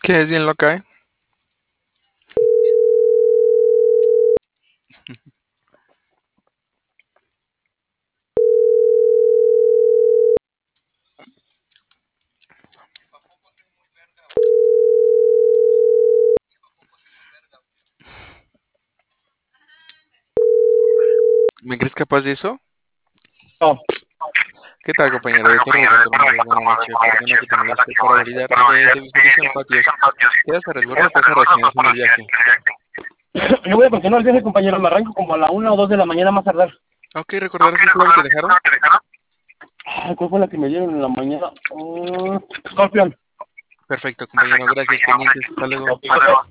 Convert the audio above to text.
Que es bien loca, ¿eh? ¿Me crees capaz de eso? No, ¿Qué tal, compañero? De Torre de Control Mayor, buena noche. Perdona que te moleste para validar de tu servicio en patios. ¿Quedas a resguardo o pasa a reasignación del viaje? yo voy a continuar el viaje, compañero. Me arranco como a la 1 o 2 de la mañana más tardar. Ok, ¿recordarás el plan que dejaron? Ay, ¿cuál fue la que me dieron en la mañana? Scorpion. Perfecto, compañero. Gracias, pendientes. Hasta luego. Ok, ok.